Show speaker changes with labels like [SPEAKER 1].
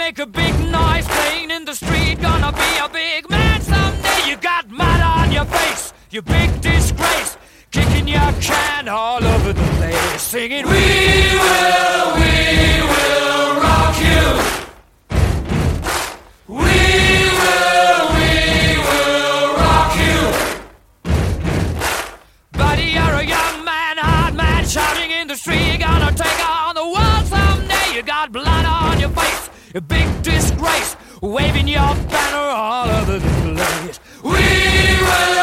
[SPEAKER 1] make a big noise playing in the street. Gonna be a big man someday. You got mud on your face, you big disgrace. Kicking your can all over the place, singing, we will rock you. We will rock you. Buddy, you're a young man, hard man, shouting in the street. You're gonna take on the world someday. You got blood on your face, a big disgrace, waving your banner all over the place. We will